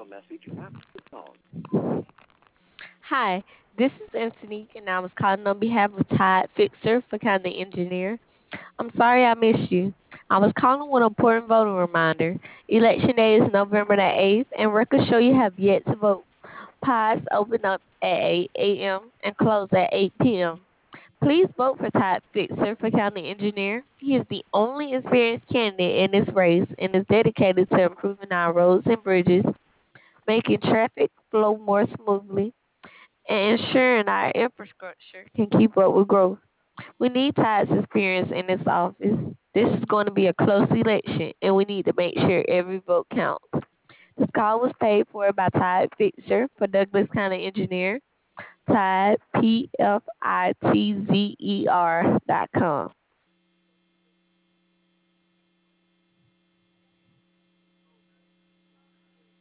Hi, this is Anthony, and I was calling on behalf of Todd Fixer for County Engineer. I'm sorry I missed you. I was calling with an important voting reminder. Election day is November the 8th, and records show you have yet to vote. Pods open up at 8 a.m. and close at 8 p.m. Please vote for Todd Fixer for County Engineer. He is the only experienced candidate in this race and is dedicated to improving our roads and bridges, making traffic flow more smoothly, and ensuring our infrastructure can keep up with growth. We need Todd's experience in this office. This is going to be a close election, and we need to make sure every vote counts. This call was paid for by Todd Fixer for Douglas County Engineer, Todd, PFITZER.com.